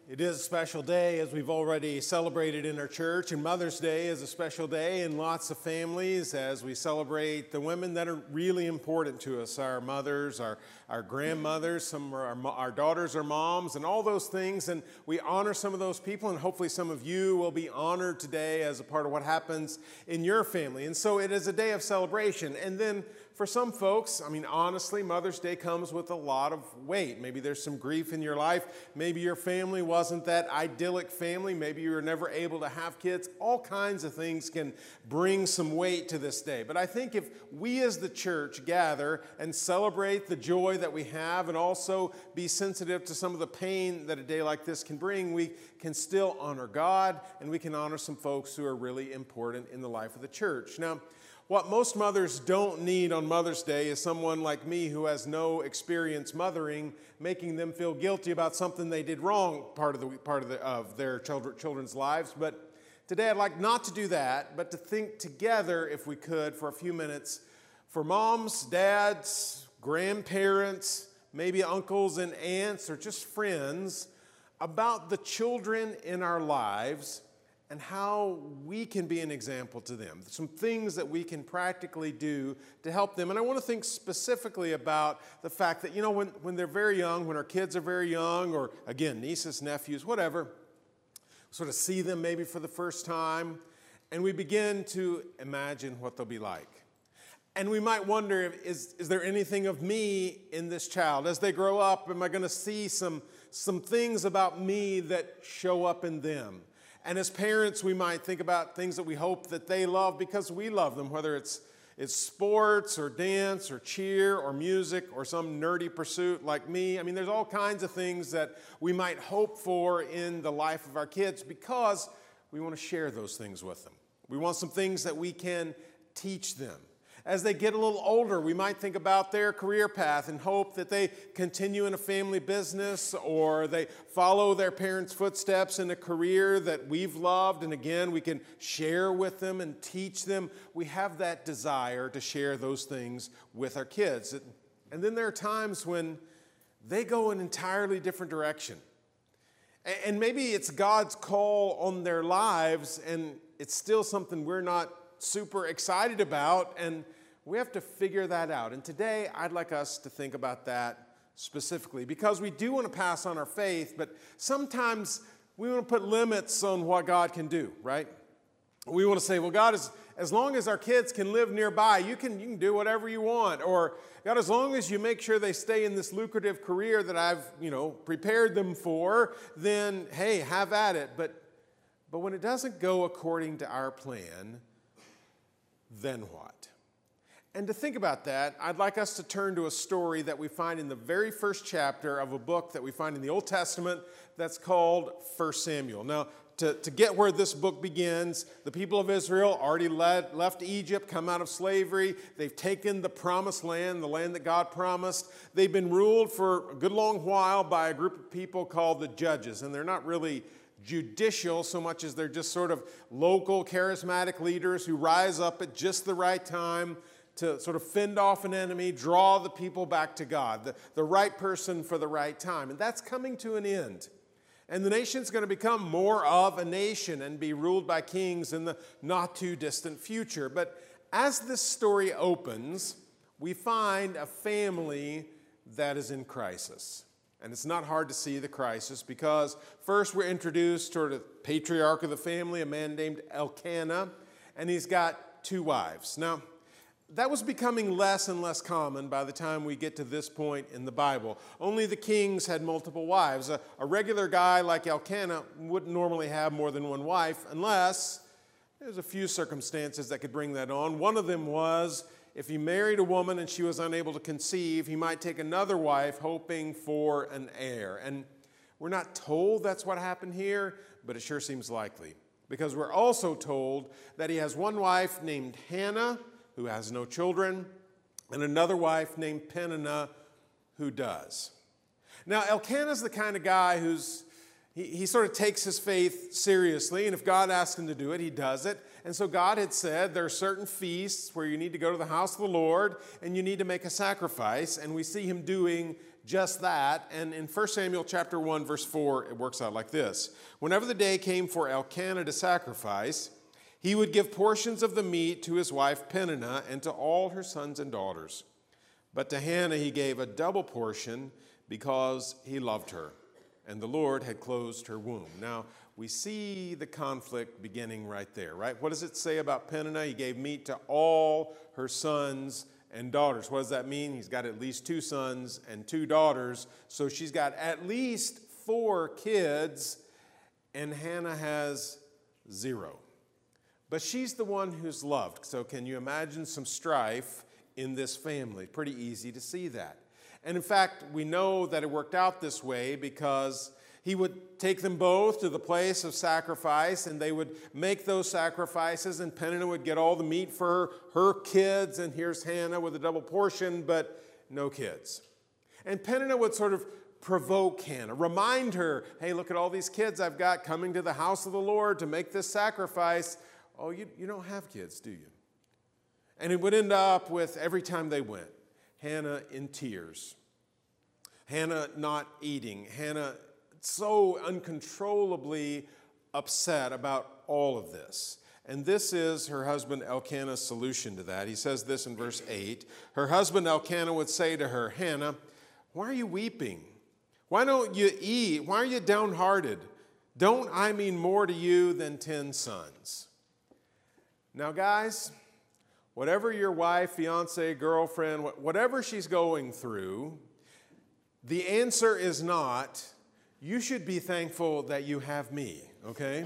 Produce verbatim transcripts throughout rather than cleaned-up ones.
It is a special day, as we've already celebrated in our church, and Mother's Day is a special day in lots of families as we celebrate the women that are really important to us, our mothers, our, our grandmothers, some of our, our daughters are moms, and all those things, and we honor some of those people, and hopefully some of you will be honored today as a part of what happens in your family. And so it is a day of celebration, and then for some folks, I mean, honestly, Mother's Day comes with a lot of weight. Maybe there's some grief in your life. Maybe your family wasn't that idyllic family. Maybe you were never able to have kids. All kinds of things can bring some weight to this day. But I think if we as the church gather and celebrate the joy that we have and also be sensitive to some of the pain that a day like this can bring, we can still honor God and we can honor some folks who are really important in the life of the church. Now, what most mothers don't need on Mother's Day is someone like me who has no experience mothering, making them feel guilty about something they did wrong part of the part of, the, of their children, children's lives. But today I'd like not to do that, but to think together, if we could, for a few minutes, for moms, dads, grandparents, maybe uncles and aunts, or just friends, about the children in our lives and how we can be an example to them. Some things that we can practically do to help them. And I want to think specifically about the fact that, you know, when, when they're very young, when our kids are very young, or again, nieces, nephews, whatever, sort of see them maybe for the first time, and we begin to imagine what they'll be like. And we might wonder, if, is, is there anything of me in this child? As they grow up, am I going to see some, some things about me that show up in them? And as parents, we might think about things that we hope that they love because we love them, whether it's, it's sports or dance or cheer or music or some nerdy pursuit like me. I mean, there's all kinds of things that we might hope for in the life of our kids because we want to share those things with them. We want some things that we can teach them. As they get a little older, we might think about their career path and hope that they continue in a family business or they follow their parents' footsteps in a career that we've loved. And again, we can share with them and teach them. We have that desire to share those things with our kids. And then there are times when they go an entirely different direction. And maybe it's God's call on their lives, and it's still something we're not super excited about, and we have to figure that out. And today, I'd like us to think about that specifically, because we do want to pass on our faith, but sometimes we want to put limits on what God can do, right? We want to say, well, God, is, as long as our kids can live nearby, you can, you can do whatever you want. Or, God, as long as you make sure they stay in this lucrative career that I've, you know, prepared them for, then, hey, have at it. But, but when it doesn't go according to our plan, then what? And to think about that, I'd like us to turn to a story that we find in the very first chapter of a book that we find in the Old Testament that's called First Samuel. Now, to, to get where this book begins, the people of Israel already led, left Egypt, come out of slavery. They've taken the promised land, the land that God promised. They've been ruled for a good long while by a group of people called the Judges, and they're not really judicial so much as they're just sort of local charismatic leaders who rise up at just the right time to sort of fend off an enemy, draw the people back to God, the, the right person for the right time. And that's coming to an end. And the nation's going to become more of a nation and be ruled by kings in the not too distant future. But as this story opens, we find a family that is in crisis. And it's not hard to see the crisis because first we're introduced to the patriarch of the family, a man named Elkanah, and he's got two wives. Now, that was becoming less and less common by the time we get to this point in the Bible. Only the kings had multiple wives. A, a regular guy like Elkanah wouldn't normally have more than one wife unless there's a few circumstances that could bring that on. One of them was if he married a woman and she was unable to conceive, he might take another wife hoping for an heir. And we're not told that's what happened here, but it sure seems likely. Because we're also told that he has one wife named Hannah, who has no children, and another wife named Peninnah, who does. Now, Elkanah's the kind of guy who's He, he sort of takes his faith seriously, and if God asks him to do it, he does it. And so God had said there are certain feasts where you need to go to the house of the Lord and you need to make a sacrifice. And we see him doing just that. And in First Samuel chapter one, verse four, it works out like this. Whenever the day came for Elkanah to sacrifice, he would give portions of the meat to his wife Peninnah and to all her sons and daughters. But to Hannah he gave a double portion because he loved her, and the Lord had closed her womb. Now, we see the conflict beginning right there, right? What does it say about Peninnah? He gave meat to all her sons and daughters. What does that mean? He's got at least two sons and two daughters, so she's got at least four kids, and Hannah has zero. But she's the one who's loved. So can you imagine some strife in this family? Pretty easy to see that. And in fact, we know that it worked out this way because he would take them both to the place of sacrifice, and they would make those sacrifices, and Peninnah would get all the meat for her, her kids, and here's Hannah with a double portion, but no kids. And Peninnah would sort of provoke Hannah, remind her, hey, look at all these kids I've got coming to the house of the Lord to make this sacrifice. Oh, you, you don't have kids, do you? And it would end up with, every time they went, Hannah in tears, Hannah not eating, Hannah so uncontrollably upset about all of this. And this is her husband Elkanah's solution to that. He says this in verse eight. Her husband Elkanah would say to her, Hannah, why are you weeping? Why don't you eat? Why are you downhearted? Don't I mean more to you than ten sons? Now, guys, whatever your wife, fiance, girlfriend, whatever she's going through, the answer is not, you should be thankful that you have me, okay?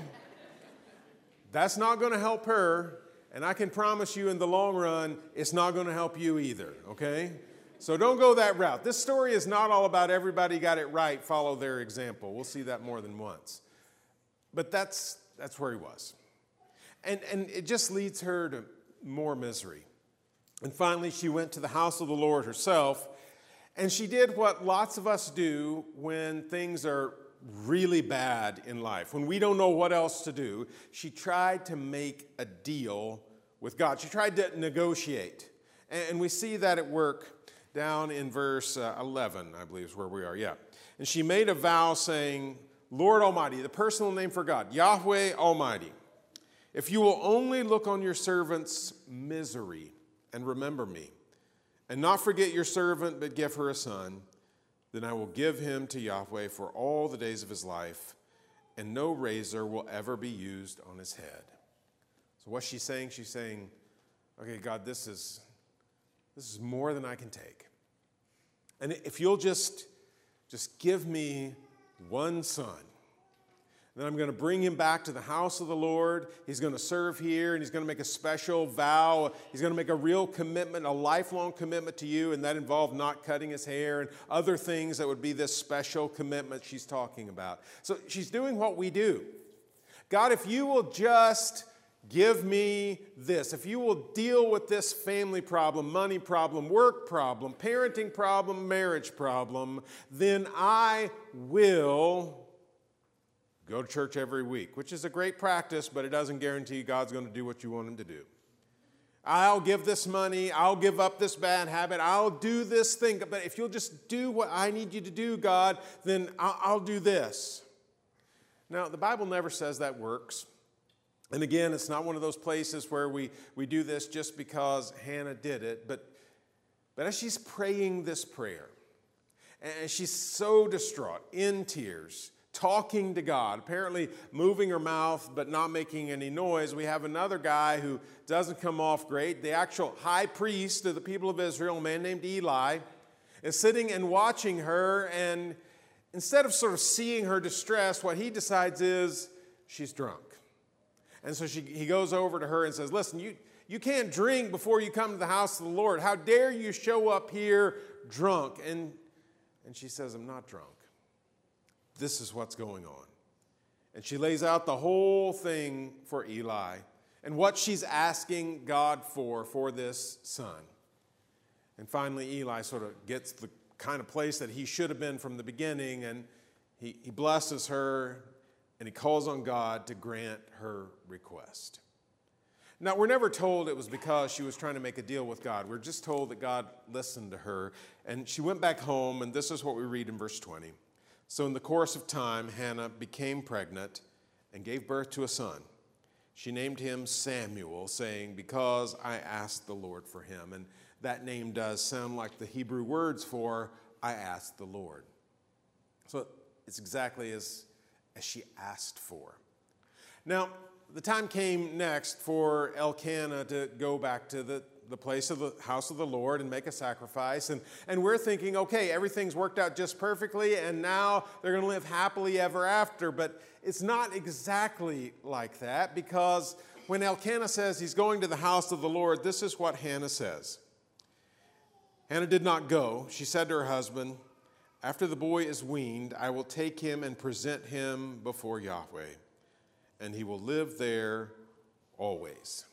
That's not going to help her, and I can promise you in the long run, it's not going to help you either, okay? So don't go that route. This story is not all about everybody got it right, follow their example. We'll see that more than once. But that's, that's where he was. And, and it just leads her to more misery. And finally, she went to the house of the Lord herself, and she did what lots of us do when things are really bad in life, when we don't know what else to do. She tried to make a deal with God. She tried to negotiate. And we see that at work down in verse eleven, I believe is where we are, yeah. And she made a vow saying, Lord Almighty, the personal name for God, Yahweh Almighty, if you will only look on your servant's misery and remember me, and not forget your servant, but give her a son, then I will give him to Yahweh for all the days of his life, and no razor will ever be used on his head. So what's she saying? She's saying, okay, God, this is, this is more than I can take. And if you'll just, just give me one son, then I'm going to bring him back to the house of the Lord. He's going to serve here, and he's going to make a special vow. He's going to make a real commitment, a lifelong commitment to you, and that involved not cutting his hair and other things that would be this special commitment she's talking about. So she's doing what we do. God, if you will just give me this, if you will deal with this family problem, money problem, work problem, parenting problem, marriage problem, then I will go to church every week, which is a great practice, but it doesn't guarantee God's going to do what you want him to do. I'll give this money. I'll give up this bad habit. I'll do this thing. But if you'll just do what I need you to do, God, then I'll, I'll do this. Now, the Bible never says that works. And again, it's not one of those places where we, we do this just because Hannah did it. But, but as she's praying this prayer, and she's so distraught, in tears, talking to God, apparently moving her mouth but not making any noise, we have another guy who doesn't come off great. The actual high priest of the people of Israel, a man named Eli, is sitting and watching her, and instead of sort of seeing her distress, what he decides is she's drunk. And so she, he goes over to her and says, listen, you, you can't drink before you come to the house of the Lord. How dare you show up here drunk? And, and she says, I'm not drunk. This is what's going on. And she lays out the whole thing for Eli and what she's asking God for, for this son. And finally, Eli sort of gets the kind of place that he should have been from the beginning, and he, he blesses her, and he calls on God to grant her request. Now, we're never told it was because she was trying to make a deal with God. We're just told that God listened to her, and she went back home, and this is what we read in verse twenty. So in the course of time, Hannah became pregnant and gave birth to a son. She named him Samuel, saying, because I asked the Lord for him. And that name does sound like the Hebrew words for, I asked the Lord. So it's exactly as, as she asked for. Now, the time came next for Elkanah to go back to the, the place of the house of the Lord and make a sacrifice. And, and we're thinking, okay, everything's worked out just perfectly, and now they're going to live happily ever after. But it's not exactly like that, because when Elkanah says he's going to the house of the Lord, this is what Hannah says. Hannah did not go. She said to her husband, after the boy is weaned, I will take him and present him before Yahweh, and he will live there always.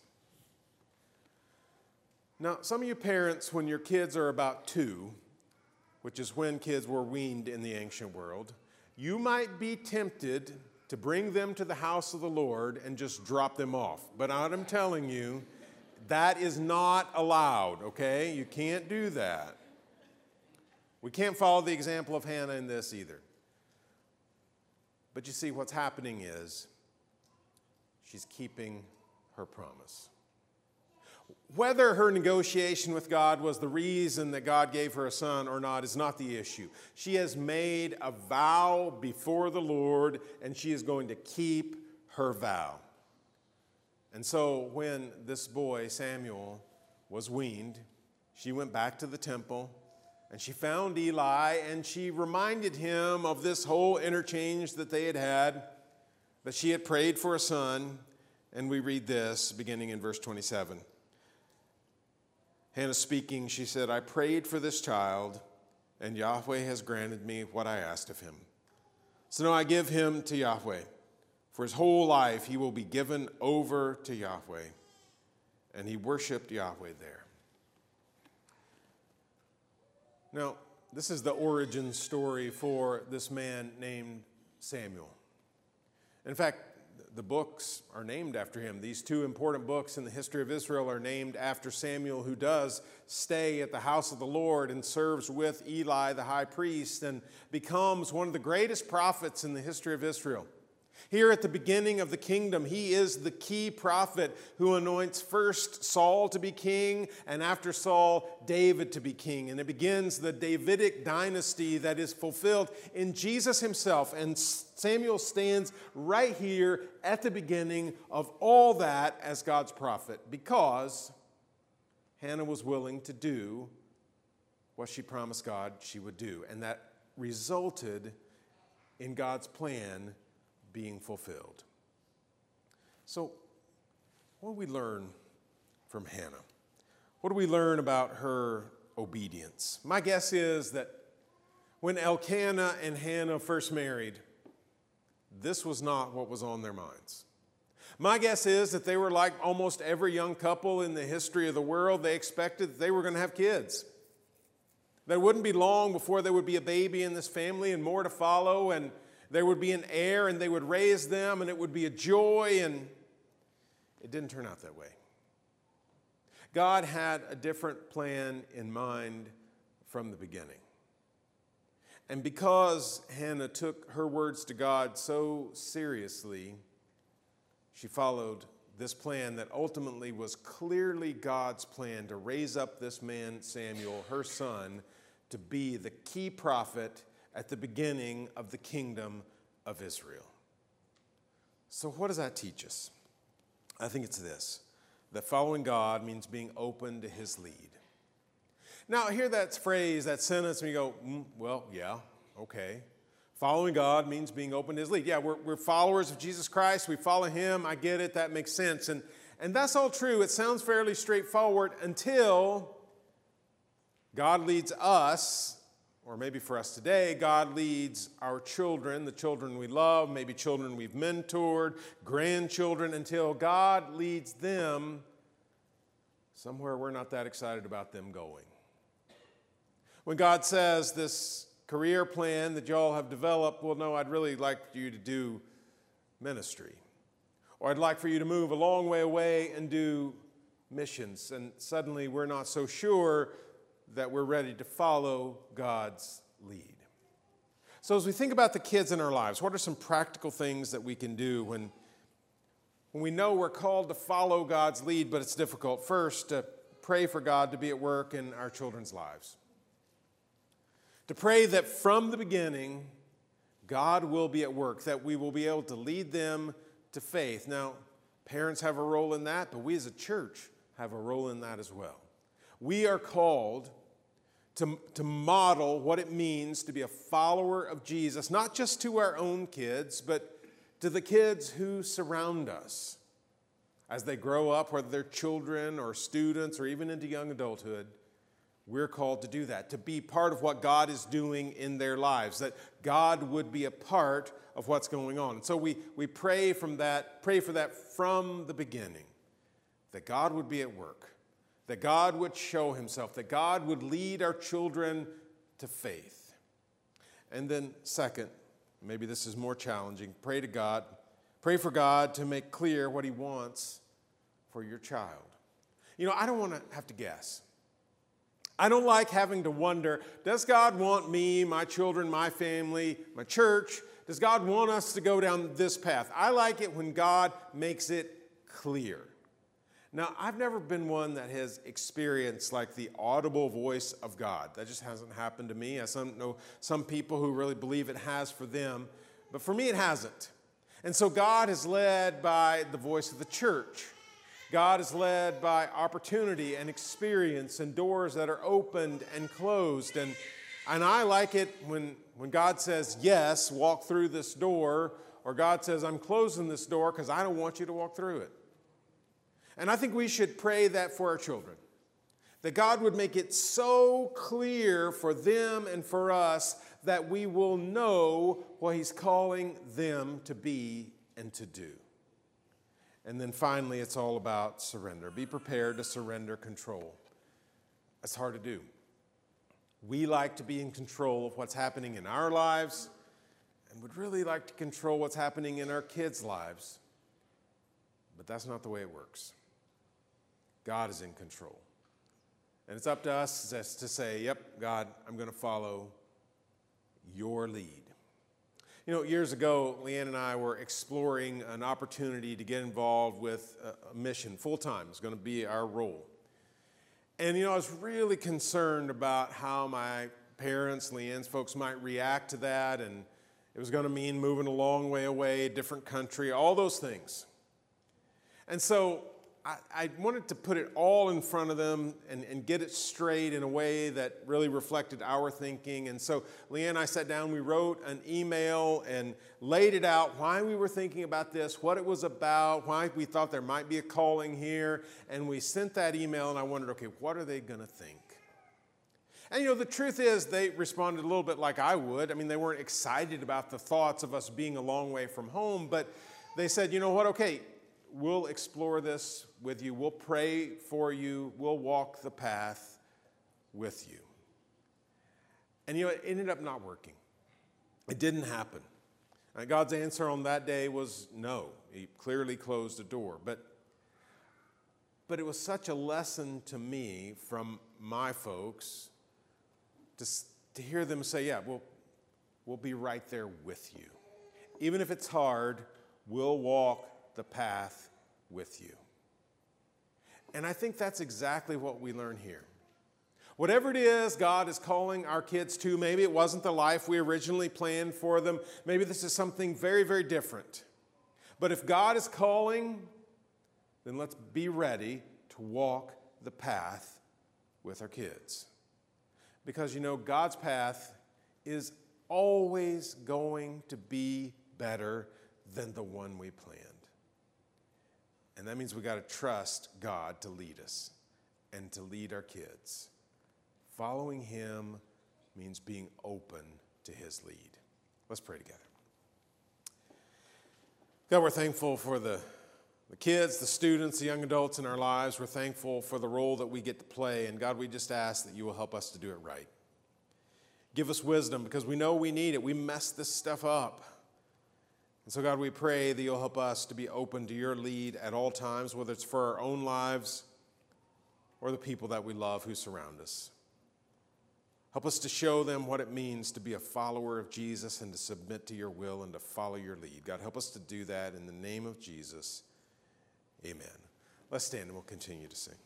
Now, some of you parents, when your kids are about two, which is when kids were weaned in the ancient world, you might be tempted to bring them to the house of the Lord and just drop them off. But I'm telling you, that is not allowed, okay? You can't do that. We can't follow the example of Hannah in this either. But you see, what's happening is she's keeping her promise. Whether her negotiation with God was the reason that God gave her a son or not is not the issue. She has made a vow before the Lord, and she is going to keep her vow. And so when this boy, Samuel, was weaned, she went back to the temple, and she found Eli, and she reminded him of this whole interchange that they had had, that she had prayed for a son. And we read this beginning in verse twenty-seven. Hannah speaking, she said, I prayed for this child, and Yahweh has granted me what I asked of him. So now I give him to Yahweh. For his whole life he will be given over to Yahweh. And he worshiped Yahweh there. Now, this is the origin story for this man named Samuel. In fact, the books are named after him. These two important books in the history of Israel are named after Samuel, who does stay at the house of the Lord and serves with Eli, the high priest, and becomes one of the greatest prophets in the history of Israel. Here at the beginning of the kingdom, he is the key prophet who anoints first Saul to be king, and after Saul, David to be king. And it begins the Davidic dynasty that is fulfilled in Jesus himself. And Samuel stands right here at the beginning of all that as God's prophet, because Hannah was willing to do what she promised God she would do. And that resulted in God's plan being fulfilled. So, what do we learn from Hannah? What do we learn about her obedience? My guess is that when Elkanah and Hannah first married, this was not what was on their minds. My guess is that they were like almost every young couple in the history of the world. They expected that they were going to have kids. That it wouldn't be long before there would be a baby in this family and more to follow, and there would be an heir, and they would raise them, and it would be a joy, and it didn't turn out that way. God had a different plan in mind from the beginning. And because Hannah took her words to God so seriously, she followed this plan that ultimately was clearly God's plan to raise up this man, Samuel, her son, to be the key prophet at the beginning of the kingdom of Israel. So what does that teach us? I think it's this, that following God means being open to his lead. Now, I hear that phrase, that sentence, and you go, mm, well, yeah, okay. Following God means being open to his lead. Yeah, we're, we're followers of Jesus Christ. We follow him. I get it. That makes sense. And, and that's all true. It sounds fairly straightforward until God leads us. Or maybe for us today, God leads our children, the children we love, maybe children we've mentored, grandchildren, until God leads them somewhere we're not that excited about them going. When God says this career plan that y'all have developed, well, no, I'd really like you to do ministry. Or I'd like for you to move a long way away and do missions. And suddenly we're not so sure that we're ready to follow God's lead. So as we think about the kids in our lives, what are some practical things that we can do when, when we know we're called to follow God's lead, but it's difficult? First, to pray for God to be at work in our children's lives. To pray that from the beginning, God will be at work, that we will be able to lead them to faith. Now, parents have a role in that, but we as a church have a role in that as well. We are called to, to model what it means to be a follower of Jesus, not just to our own kids, but to the kids who surround us as they grow up, whether they're children or students or even into young adulthood. We're called to do that, to be part of what God is doing in their lives, that God would be a part of what's going on. So we, we pray from that, pray for that from the beginning, that God would be at work, that God would show himself, that God would lead our children to faith. And then second, maybe this is more challenging, pray to God, pray for God to make clear what he wants for your child. You know, I don't want to have to guess. I don't like having to wonder, does God want me, my children, my family, my church, does God want us to go down this path? I like it when God makes it clear. Now, I've never been one that has experienced like the audible voice of God. That just hasn't happened to me. I some, know some people who really believe it has for them, but for me it hasn't. And so God is led by the voice of the church. God is led by opportunity and experience and doors that are opened and closed. And, and I like it when, when God says, yes, walk through this door, or God says, I'm closing this door because I don't want you to walk through it. And I think we should pray that for our children, that God would make it so clear for them and for us that we will know what he's calling them to be and to do. And then finally, it's all about surrender. Be prepared to surrender control. That's hard to do. We like to be in control of what's happening in our lives and would really like to control what's happening in our kids' lives. But that's not the way it works. God is in control. And it's up to us just to say, yep, God, I'm going to follow your lead. You know, years ago, Leanne and I were exploring an opportunity to get involved with a mission full-time. It's going to be our role. And, you know, I was really concerned about how my parents, Leanne's folks, might react to that. And it was going to mean moving a long way away, a different country, all those things. And so I, I wanted to put it all in front of them and, and get it straight in a way that really reflected our thinking. And so Leanne and I sat down, we wrote an email and laid it out, why we were thinking about this, what it was about, why we thought there might be a calling here. And we sent that email and I wondered, okay, what are they going to think? And you know, the truth is they responded a little bit like I would. I mean, they weren't excited about the thoughts of us being a long way from home, but they said, you know what, okay, we'll explore this with you. We'll pray for you. We'll walk the path with you. And you know, it ended up not working. It didn't happen. And God's answer on that day was no. He clearly closed the door. But, but it was such a lesson to me from my folks to, to hear them say, yeah, we'll, we'll be right there with you. Even if it's hard, we'll walk the path with you. And I think that's exactly what we learn here. Whatever it is God is calling our kids to, maybe it wasn't the life we originally planned for them. Maybe this is something very, very different. But if God is calling, then let's be ready to walk the path with our kids. Because, you know, God's path is always going to be better than the one we planned. And that means we got to trust God to lead us and to lead our kids. Following him means being open to his lead. Let's pray together. God, we're thankful for the, the kids, the students, the young adults in our lives. We're thankful for the role that we get to play. And God, we just ask that you will help us to do it right. Give us wisdom because we know we need it. We mess this stuff up. And so, God, we pray that you'll help us to be open to your lead at all times, whether it's for our own lives or the people that we love who surround us. Help us to show them what it means to be a follower of Jesus and to submit to your will and to follow your lead. God, help us to do that in the name of Jesus. Amen. Let's stand and we'll continue to sing.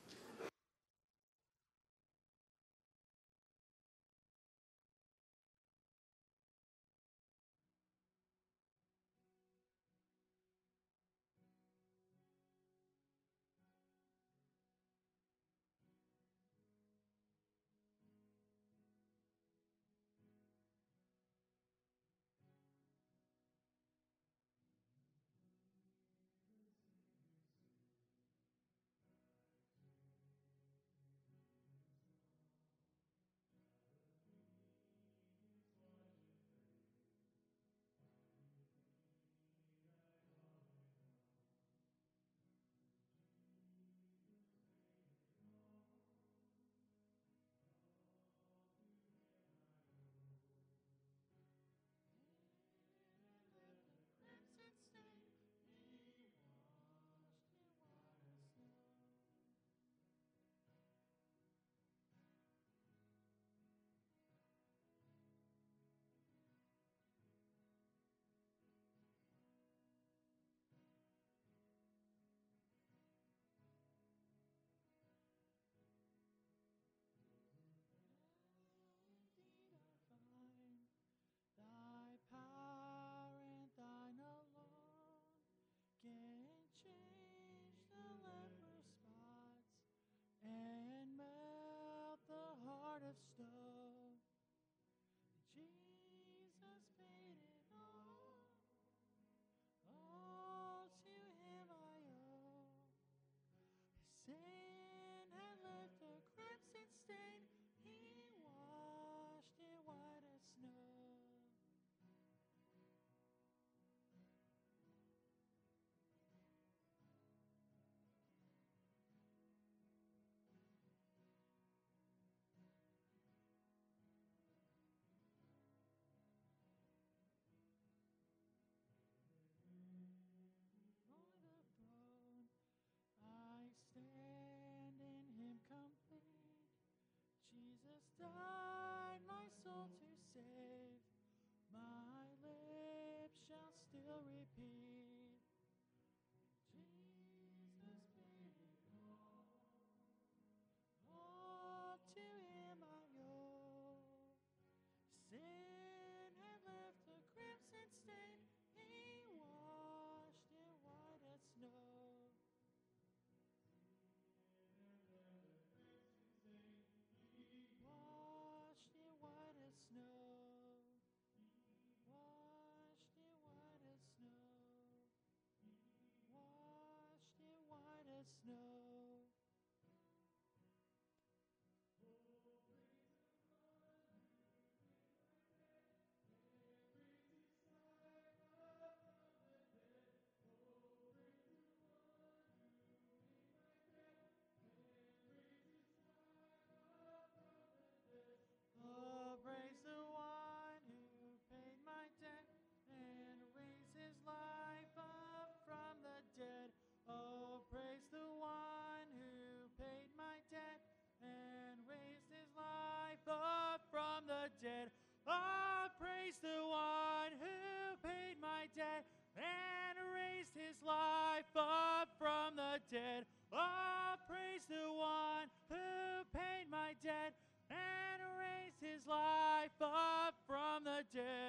dead. Oh, praise the one who paid my debt and raised his life up from the dead. Oh, praise the one who paid my debt and raised his life up from the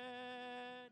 dead.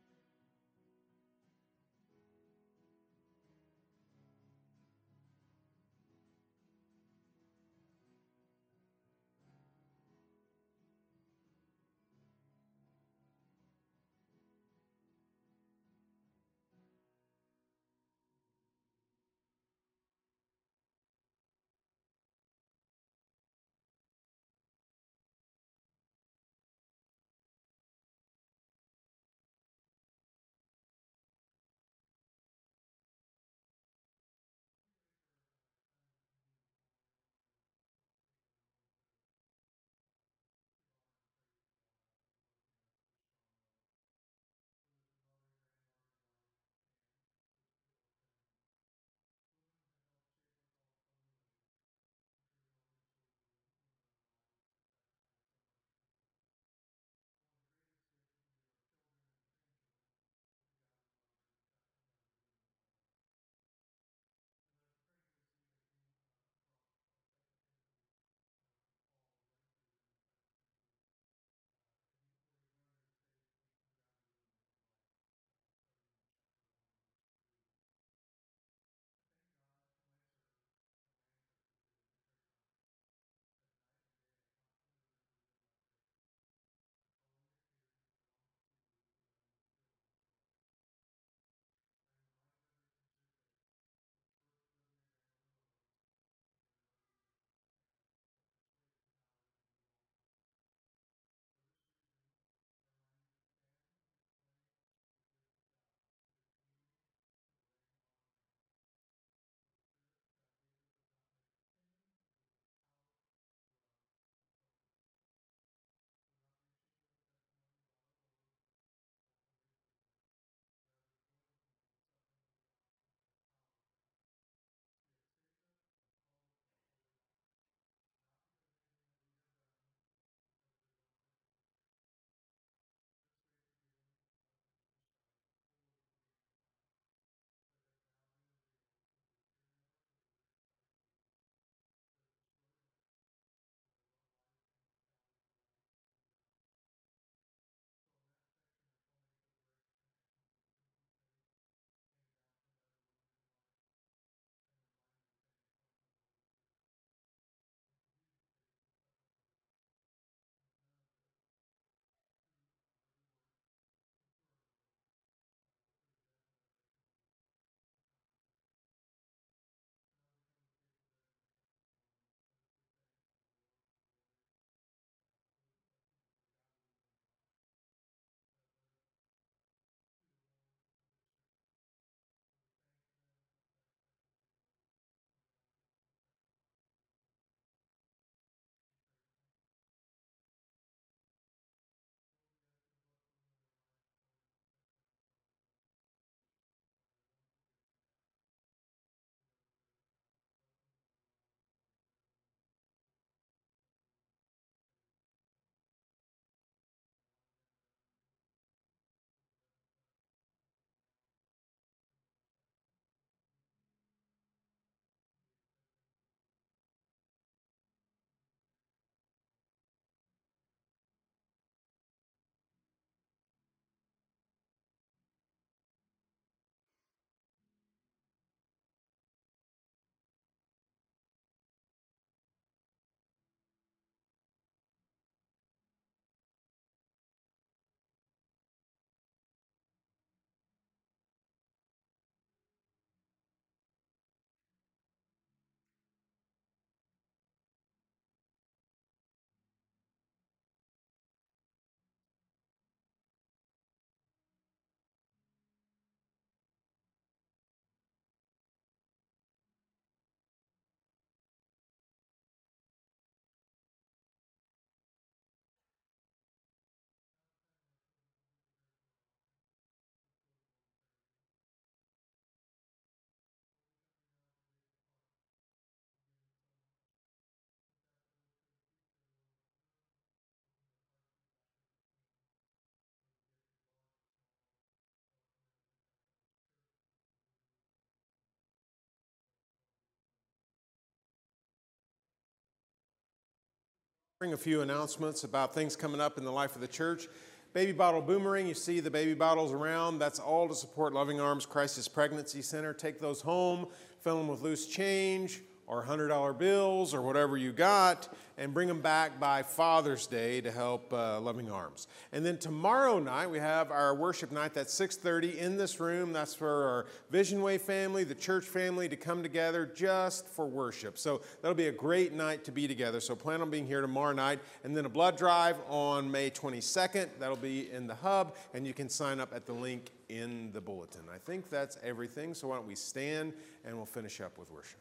Bring a few announcements about things coming up in the life of the church. Baby Bottle Boomerang, you see the baby bottles around. That's all to support Loving Arms Crisis Pregnancy Center. Take those home, fill them with loose change or one hundred dollar bills or whatever you got, and bring them back by Father's Day to help uh, Loving Arms. And then tomorrow night, we have our worship night. That's six thirty in this room. That's for our Vision Way family, the church family, to come together just for worship. So that'll be a great night to be together. So plan on being here tomorrow night. And then a blood drive on May twenty-second. That'll be in the hub, and you can sign up at the link in the bulletin. I think that's everything. So why don't we stand, and we'll finish up with worship.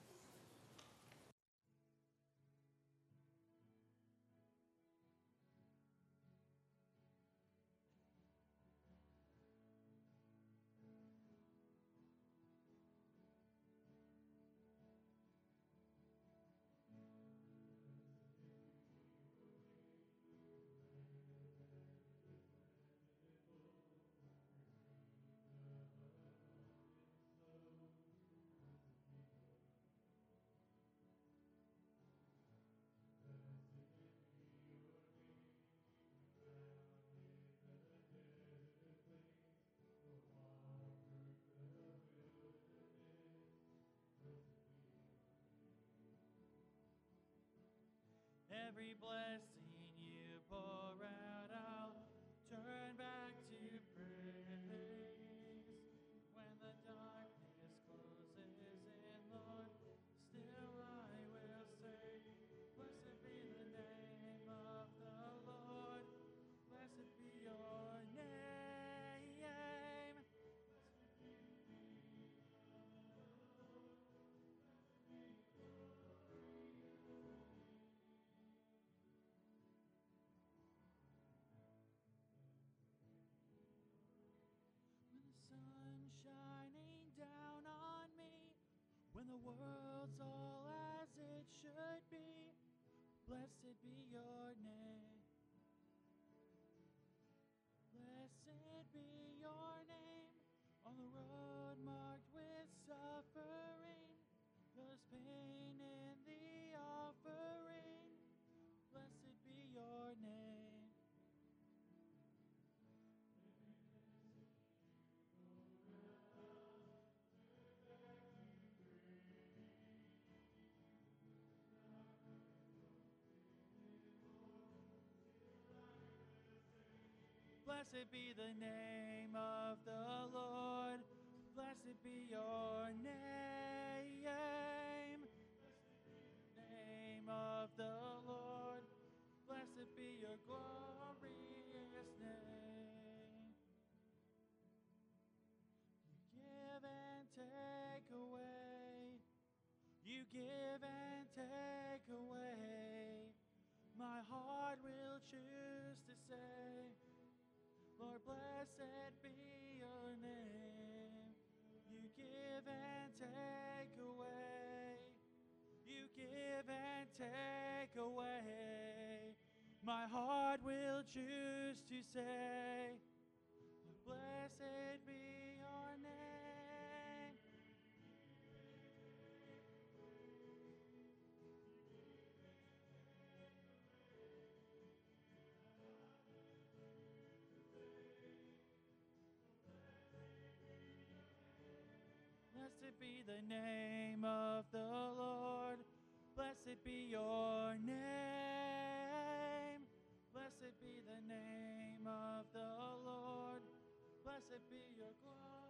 Every blessing you pour out, I'll turn back to praise. When the darkness closes in, Lord, still I will say, blessed be the name of the Lord, blessed be your name. Sun shining down on me, when the world's all as it should be, blessed be your name. Blessed be your name, on the road marked with suffering, there's pain in the offering, blessed be your name. Blessed be the name of the Lord. Blessed be your name. Name of the Lord. Blessed be your glorious name. You give and take away. You give and take away. My heart will choose to say, Lord, blessed be your name. You give and take away. You give and take away. My heart will choose to say, Lord, blessed be your name. Blessed be the name of the Lord. Blessed be your name. Blessed be the name of the Lord. Blessed be your glory.